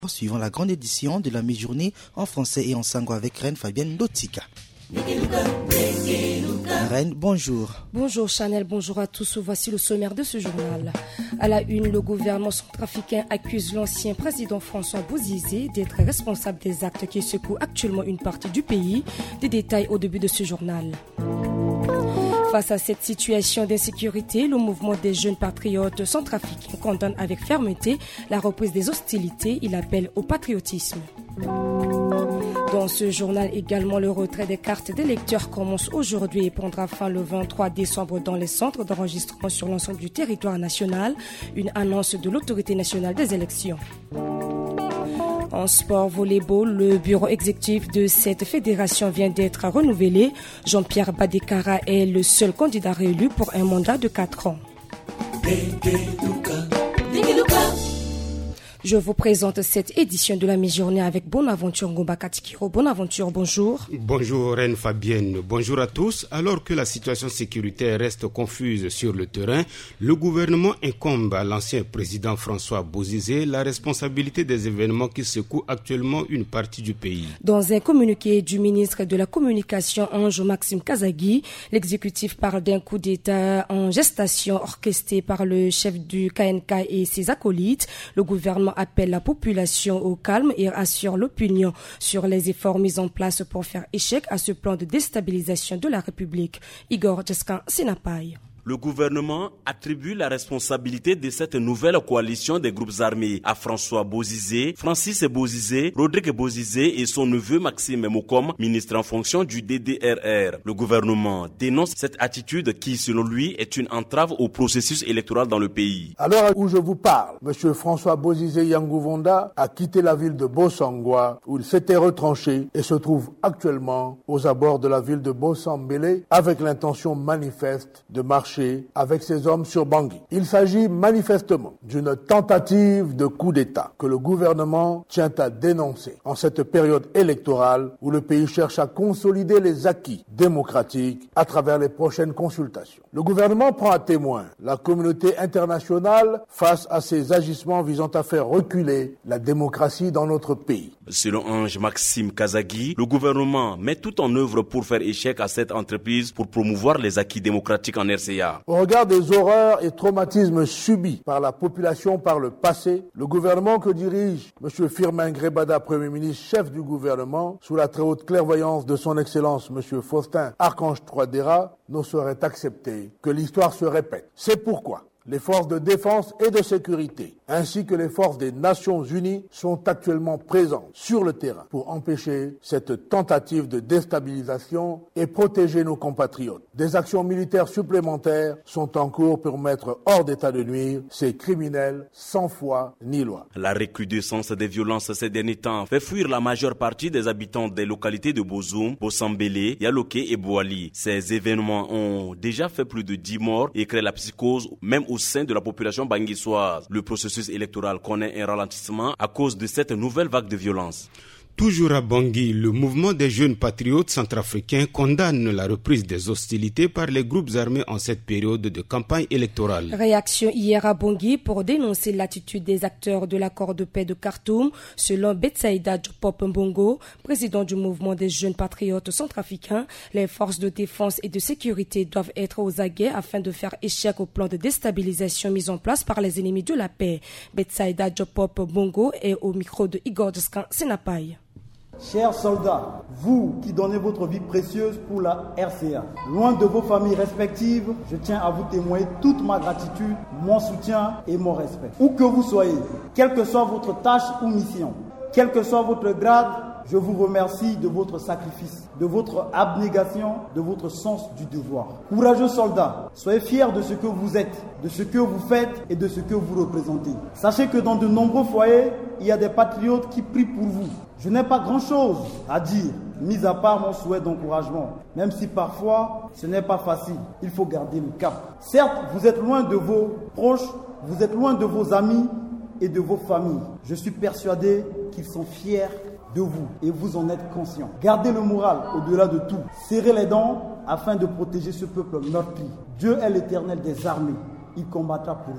Suivant la grande édition de la mi-journée en français et en sango avec Reine Fabienne Lotika. Reine, bonjour. Bonjour Chanel, bonjour à tous. Voici le sommaire de ce journal. À la une, le gouvernement centrafricain accuse l'ancien président François Bozizé d'être responsable des actes qui secouent actuellement une partie du pays. Des détails au début de ce journal. Face à cette situation d'insécurité, le mouvement des jeunes patriotes centrafricains condamne avec fermeté la reprise des hostilités. Il appelle au patriotisme. Dans ce journal également, le retrait des cartes d'électeurs commence aujourd'hui et prendra fin le 23 décembre dans les centres d'enregistrement sur l'ensemble du territoire national. Une annonce de l'autorité nationale des élections. En sport volleyball, le bureau exécutif de cette fédération vient d'être renouvelé. Jean-Pierre Badekara est le seul candidat réélu pour un mandat de 4 ans. Je vous présente cette édition de la mi-journée avec Bonaventure Ngomba Katikiro. Bonaventure, bonjour. Bonjour Reine Fabienne, bonjour à tous. Alors que la situation sécuritaire reste confuse sur le terrain, le gouvernement incombe à l'ancien président François Bozizé la responsabilité des événements qui secouent actuellement une partie du pays. Dans un communiqué du ministre de la Communication, Ange Maxime Kazagui, l'exécutif parle d'un coup d'État en gestation orchestré par le chef du KNK et ses acolytes. Le gouvernement appelle la population au calme et assure l'opinion sur les efforts mis en place pour faire échec à ce plan de déstabilisation de la République. Igor Djeskan Sinapai. Le gouvernement attribue la responsabilité de cette nouvelle coalition des groupes armés à François Bozizé, Francis Bozizé, Rodrigue Bozizé et son neveu Maxime Mokom, ministre en fonction du DDRR. Le gouvernement dénonce cette attitude qui, selon lui, est une entrave au processus électoral dans le pays. À l'heure où je vous parle, M. François Bozizé Yangouvonda a quitté la ville de Bossangwa où il s'était retranché et se trouve actuellement aux abords de la ville de Bossambélé avec l'intention manifeste de marcher avec ses hommes sur Bangui. Il s'agit manifestement d'une tentative de coup d'État que le gouvernement tient à dénoncer en cette période électorale où le pays cherche à consolider les acquis démocratiques à travers les prochaines consultations. Le gouvernement prend à témoin la communauté internationale face à ces agissements visant à faire reculer la démocratie dans notre pays. Selon Ange Maxime Kazagui, le gouvernement met tout en œuvre pour faire échec à cette entreprise pour promouvoir les acquis démocratiques en RCA. Au regard des horreurs et traumatismes subis par la population par le passé, le gouvernement que dirige M. Firmin Grebada, Premier ministre, chef du gouvernement, sous la très haute clairvoyance de son Excellence M. Faustin Archange Touadéra, ne saurait accepter que l'histoire se répète. C'est pourquoi les forces de défense et de sécurité, ainsi que les forces des Nations Unies, sont actuellement présentes sur le terrain pour empêcher cette tentative de déstabilisation et protéger nos compatriotes. Des actions militaires supplémentaires sont en cours pour mettre hors d'état de nuire ces criminels sans foi ni loi. La recrudescence des violences ces derniers temps fait fuir la majeure partie des habitants des localités de Bozoum, Bossambélé, Yaloké et Boali. Ces événements ont déjà fait plus de 10 morts et créé la psychose, même au sein de la population banguissoise. Le processus électoral connaît un ralentissement à cause de cette nouvelle vague de violence. Toujours à Bangui, le mouvement des jeunes patriotes centrafricains condamne la reprise des hostilités par les groupes armés en cette période de campagne électorale. Réaction hier à Bangui pour dénoncer l'attitude des acteurs de l'accord de paix de Khartoum. Selon Betsaïda Diop Mbongo, président du mouvement des jeunes patriotes centrafricains, les forces de défense et de sécurité doivent être aux aguets afin de faire échec au plan de déstabilisation mis en place par les ennemis de la paix. Betsaïda Diop Mbongo est au micro de Igor Djeskan Sinapai. Chers soldats, vous qui donnez votre vie précieuse pour la RCA, loin de vos familles respectives, je tiens à vous témoigner toute ma gratitude, mon soutien et mon respect. Où que vous soyez, quelle que soit votre tâche ou mission, quel que soit votre grade, je vous remercie de votre sacrifice, de votre abnégation, de votre sens du devoir. Courageux soldats, soyez fiers de ce que vous êtes, de ce que vous faites et de ce que vous représentez. Sachez que dans de nombreux foyers, il y a des patriotes qui prient pour vous. Je n'ai pas grand-chose à dire, mis à part mon souhait d'encouragement, même si parfois ce n'est pas facile. Il faut garder le cap. Certes, vous êtes loin de vos proches, vous êtes loin de vos amis et de vos familles. Je suis persuadé qu'ils sont fiers de vous et vous en êtes conscients. Gardez le moral au-delà de tout. Serrez les dents afin de protéger ce peuple meurtri. Dieu est l'Éternel des armées. Il combattra pour vous.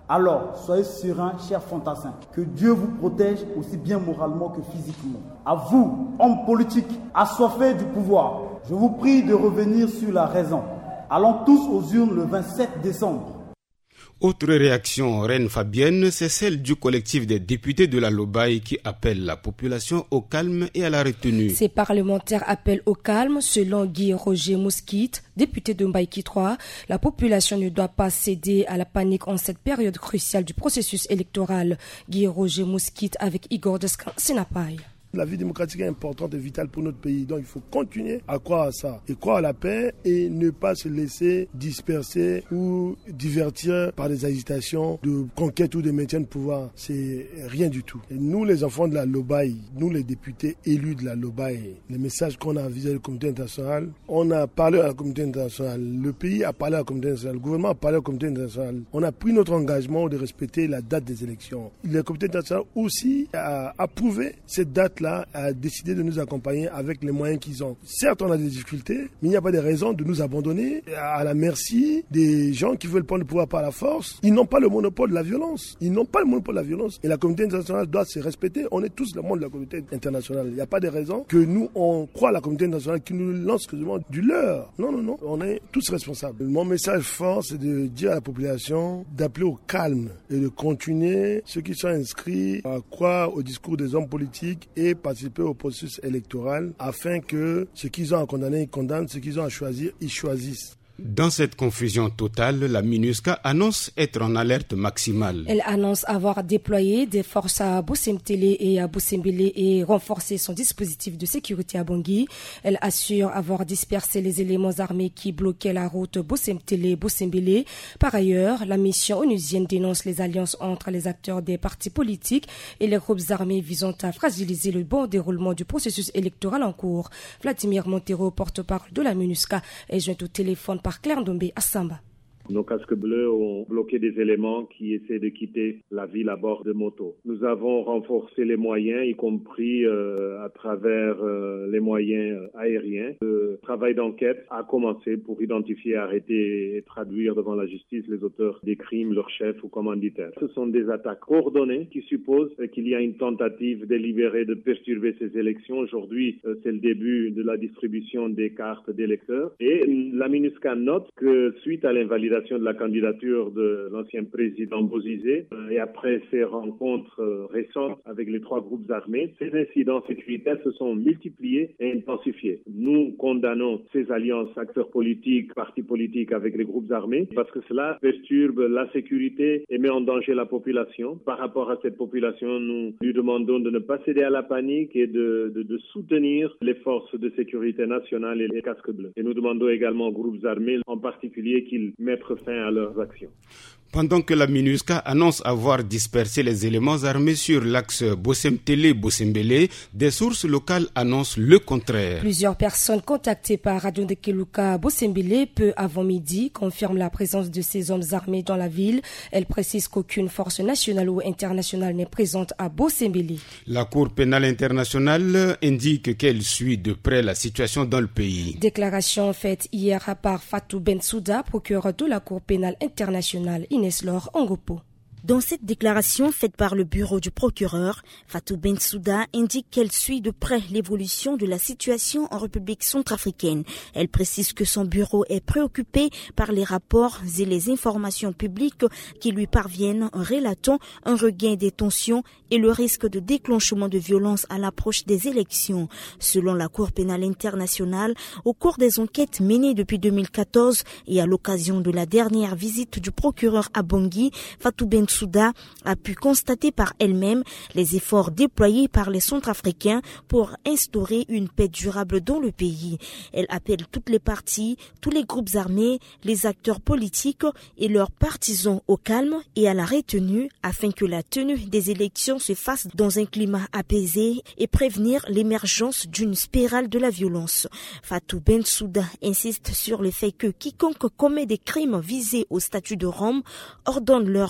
Alors, soyez sereins, chers fantassins. Que Dieu vous protège aussi bien moralement que physiquement. À vous, hommes politiques, assoiffés du pouvoir, je vous prie de revenir sur la raison. Allons tous aux urnes le 27 décembre. Autre réaction, Reine Fabienne, c'est celle du collectif des députés de la Lobaye qui appelle la population au calme et à la retenue. Ces parlementaires appellent au calme. Selon Guy Roger Mosquite, député de Mbaïki 3, la population ne doit pas céder à la panique en cette période cruciale du processus électoral. Guy Roger Mosquite avec Igor Descan, Sénapaille. La vie démocratique est importante et vitale pour notre pays. Donc il faut continuer à croire à ça et croire à la paix et ne pas se laisser disperser ou divertir par des agitations de conquête ou de maintien de pouvoir. C'est rien du tout. Et nous, les enfants de la Lobaye, nous les députés élus de la Lobaye, les messages qu'on a vis-à-vis du communauté international, on a parlé à la communauté internationale, le pays a parlé à la communauté internationale, le gouvernement a parlé à la communauté internationale. On a pris notre engagement de respecter la date des élections. Le communauté international aussi a approuvé cette date a décidé de nous accompagner avec les moyens qu'ils ont. Certes, on a des difficultés, mais il n'y a pas de raison de nous abandonner à la merci des gens qui veulent prendre le pouvoir par la force. Ils n'ont pas le monopole de la violence. Ils n'ont pas le monopole de la violence. Et la communauté internationale doit se respecter. On est tous le monde de la communauté internationale. Il n'y a pas de raison que nous, on croit à la communauté internationale qui nous lance du leurre. Non. On est tous responsables. Mon message fort, c'est de dire à la population d'appeler au calme et de continuer ceux qui sont inscrits à croire au discours des hommes politiques et participer au processus électoral afin que ce qu'ils ont à condamner, ils condamnent, ce qu'ils ont à choisir, ils choisissent. Dans cette confusion totale, la MINUSCA annonce être en alerte maximale. Elle annonce avoir déployé des forces à Boussemtélé et à Boussembélé et renforcé son dispositif de sécurité à Bangui. Elle assure avoir dispersé les éléments armés qui bloquaient la route Boussemtélé-Boussembélé. Par ailleurs, la mission onusienne dénonce les alliances entre les acteurs des partis politiques et les groupes armés visant à fragiliser le bon déroulement du processus électoral en cours. Vladimir Montero, porte-parole de la MINUSCA, est joint au téléphone par Claire Ndombe à Samba. Nos casques bleus ont bloqué des éléments qui essaient de quitter la ville à bord de motos. Nous avons renforcé les moyens, y compris à travers les moyens aériens. Le travail d'enquête a commencé pour identifier, arrêter et traduire devant la justice les auteurs des crimes, leurs chefs ou commanditaires. Ce sont des attaques coordonnées qui supposent qu'il y a une tentative délibérée de perturber ces élections. Aujourd'hui, c'est le début de la distribution des cartes d'électeurs. Et la MINUSCA note que suite à l'invalidation de la candidature de l'ancien président Bozizé et après ces rencontres récentes avec les trois groupes armés, ces incidents sécuritaires se sont multipliés et intensifiés. Nous condamnons ces alliances acteurs politiques, partis politiques avec les groupes armés parce que cela perturbe la sécurité et met en danger la population. Par rapport à cette population, nous lui demandons de ne pas céder à la panique et de soutenir les forces de sécurité nationale et les casques bleus. Et nous demandons également aux groupes armés, en particulier, qu'ils mettent fin à leurs actions. Pendant que la MINUSCA annonce avoir dispersé les éléments armés sur l'axe Bossemtélé-Boussembélé, des sources locales annoncent le contraire. Plusieurs personnes contactées par Radio de Kelouka Boussembélé peu avant midi confirment la présence de ces hommes armés dans la ville. Elles précisent qu'aucune force nationale ou internationale n'est présente à Boussembélé. La Cour pénale internationale indique qu'elle suit de près la situation dans le pays. Déclaration faite hier par Fatou Bensouda, procureur de la Cour pénale internationale. Inès Laure Angopo. Dans cette déclaration faite par le bureau du procureur, Fatou Bensouda indique qu'elle suit de près l'évolution de la situation en République centrafricaine. Elle précise que son bureau est préoccupé par les rapports et les informations publiques qui lui parviennent en relatant un regain des tensions et le risque de déclenchement de violence à l'approche des élections. Selon la Cour pénale internationale, au cours des enquêtes menées depuis 2014 et à l'occasion de la dernière visite du procureur à Bangui, Fatou Bensouda a pu constater par elle-même les efforts déployés par les Centrafricains pour instaurer une paix durable dans le pays. Elle appelle toutes les parties, tous les groupes armés, les acteurs politiques et leurs partisans au calme et à la retenue afin que la tenue des élections se fasse dans un climat apaisé et prévenir l'émergence d'une spirale de la violence. Fatou Bensouda insiste sur le fait que quiconque commet des crimes visés au statut de Rome ordonne leur commission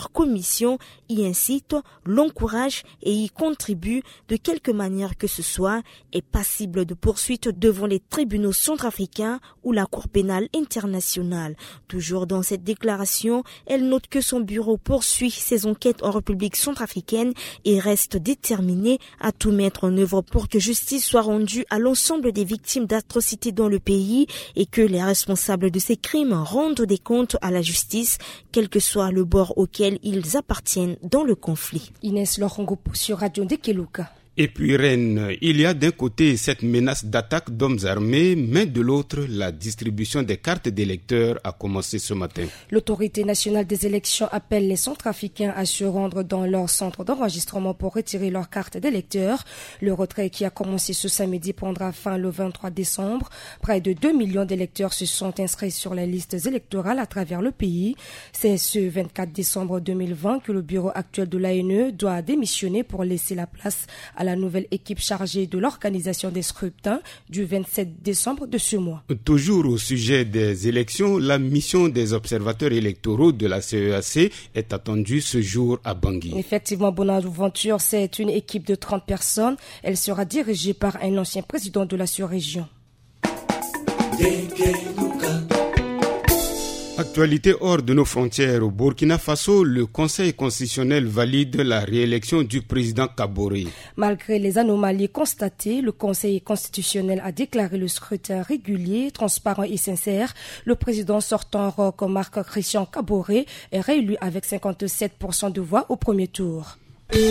compétition y incite, l'encourage et y contribue de quelque manière que ce soit est passible de poursuite devant les tribunaux centrafricains ou la Cour pénale internationale. Toujours dans cette déclaration, elle note que son bureau poursuit ses enquêtes en République centrafricaine et reste déterminé à tout mettre en œuvre pour que justice soit rendue à l'ensemble des victimes d'atrocités dans le pays et que les responsables de ces crimes rendent des comptes à la justice, quel que soit le bord auquel ils appartiennent dans le conflit. Inès Lorongo sur Radio Ndekeluka. Et puis Rennes, il y a d'un côté cette menace d'attaque d'hommes armés, mais de l'autre, la distribution des cartes d'électeurs a commencé ce matin. L'autorité nationale des élections appelle les centrafricains à se rendre dans leur centre d'enregistrement pour retirer leurs cartes d'électeurs. Le retrait qui a commencé ce samedi prendra fin le 23 décembre. Près de 2 millions d'électeurs se sont inscrits sur les listes électorales à travers le pays. C'est ce 24 décembre 2020 que le bureau actuel de l'ANE doit démissionner pour laisser la place à la nouvelle équipe chargée de l'organisation des scrutins du 27 décembre de ce mois. Toujours au sujet des élections, la mission des observateurs électoraux de la CEAC est attendue ce jour à Bangui. Effectivement, Bonaventure, c'est une équipe de 30 personnes. Elle sera dirigée par un ancien président de la sous-région. Actualité hors de nos frontières au Burkina Faso, le Conseil constitutionnel valide la réélection du président Kaboré. Malgré les anomalies constatées, le Conseil constitutionnel a déclaré le scrutin régulier, transparent et sincère. Le président sortant Roch Marc-Christian Kaboré est réélu avec 57% de voix au premier tour.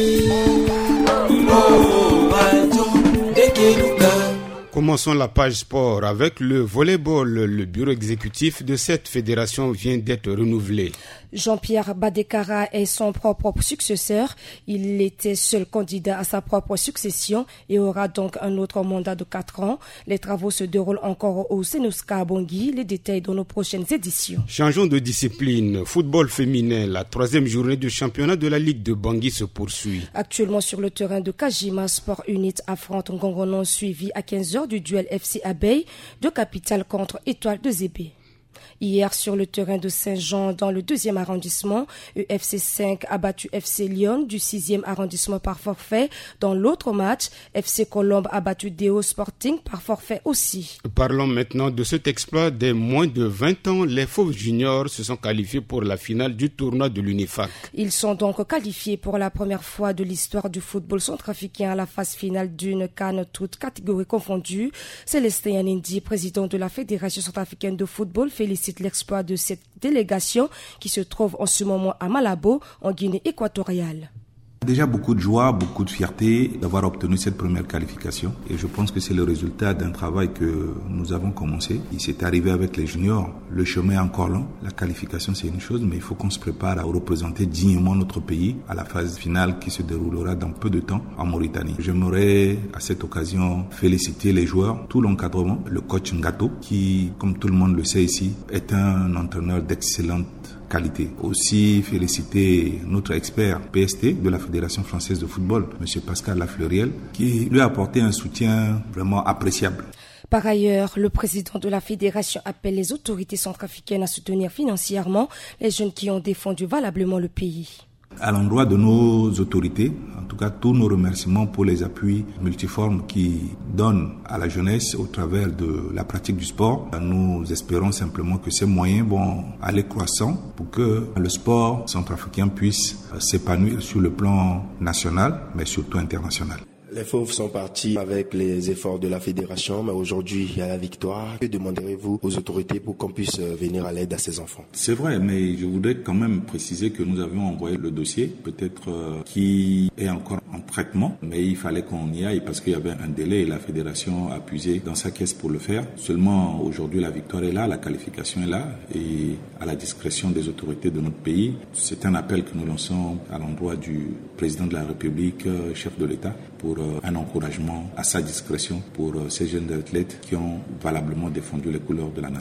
Commençons la page sport avec le volleyball. Le bureau exécutif de cette fédération vient d'être renouvelé. Jean-Pierre Badekara est son propre successeur. Il était seul candidat à sa propre succession et aura donc un autre mandat de 4 ans. Les travaux se déroulent encore au Senouska à Bangui. Les détails dans nos prochaines éditions. Changeons de discipline. Football féminin. La 3e journée du championnat de la Ligue de Bangui se poursuit. Actuellement sur le terrain de Kajima, Sport Unit affronte Ngongonon suivi à 15h du duel FC Abeille de Capitale contre Étoile de Zébé. Hier, sur le terrain de Saint-Jean, dans le 2e arrondissement, UFC 5 a battu FC Lyon du 6e arrondissement par forfait. Dans l'autre match, FC Colombe a battu Deo Sporting par forfait aussi. Parlons maintenant de cet exploit des moins de 20 ans. Les Fauves Juniors se sont qualifiés pour la finale du tournoi de l'UNIFAC. Ils sont donc qualifiés pour la première fois de l'histoire du football centrafricain à la phase finale d'une CAN, toutes catégories confondues. Célestin Nindi, président de la Fédération centrafricaine de football, félicite l'exploit de cette délégation qui se trouve en ce moment à Malabo, en Guinée équatoriale. Déjà beaucoup de joie, beaucoup de fierté d'avoir obtenu cette première qualification et je pense que c'est le résultat d'un travail que nous avons commencé. Il s'est arrivé avec les juniors, le chemin est encore long, la qualification c'est une chose mais il faut qu'on se prépare à représenter dignement notre pays à la phase finale qui se déroulera dans peu de temps en Mauritanie. J'aimerais à cette occasion féliciter les joueurs, tout l'encadrement, le coach Ngato qui, comme tout le monde le sait ici, est un entraîneur d'excellente qualité. Aussi féliciter notre expert PST de la Fédération française de football, M. Pascal Lafleuriel, qui lui a apporté un soutien vraiment appréciable. Par ailleurs, le président de la fédération appelle les autorités centrafricaines à soutenir financièrement les jeunes qui ont défendu valablement le pays. À l'endroit de nos autorités, en tout cas tous nos remerciements pour les appuis multiformes qui donnent à la jeunesse au travers de la pratique du sport. Nous espérons simplement que ces moyens vont aller croissant pour que le sport centrafricain puisse s'épanouir sur le plan national, mais surtout international. Les Fauves sont partis avec les efforts de la fédération, mais aujourd'hui il y a la victoire. Que demanderez-vous aux autorités pour qu'on puisse venir à l'aide à ces enfants? C'est vrai, mais je voudrais quand même préciser que nous avions envoyé le dossier, peut-être qui est encore en traitement, mais il fallait qu'on y aille parce qu'il y avait un délai et la fédération a puisé dans sa caisse pour le faire. Seulement aujourd'hui la victoire est là, la qualification est là et à la discrétion des autorités de notre pays. C'est un appel que nous lançons à l'endroit du président de la République, chef de l'État, pour un encouragement à sa discrétion pour ces jeunes athlètes qui ont valablement défendu les couleurs de la nation.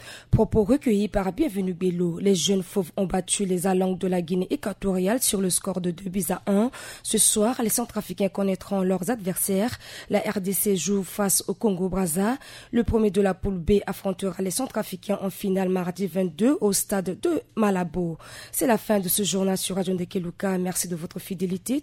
Propos recueillis par Bienvenue Bello. Les jeunes fauves ont battu les Alangues de la Guinée équatoriale sur le score de 2-1. Ce soir, les Centrafricains connaîtront leurs adversaires. La RDC joue face au Congo-Brazza. Le premier de la poule B affrontera les Centrafricains en finale mardi 22 au stade de Malabo. C'est la fin de ce journal sur Radio Ndekeluka. Merci de votre fidélité.